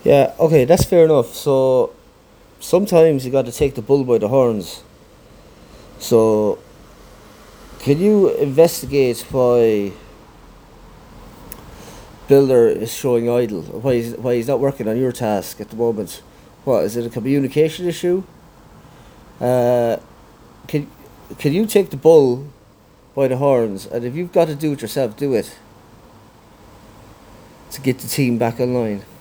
Yeah, okay, that's fair enough. So sometimes you got to take the bull by the horns. So can you investigate why Builder is showing idle? Why he's not working on your task at the moment? What is it? A communication issue? Uh, can can you take the bull by the horns? And if you've got to do it yourself, do it to get the team back online.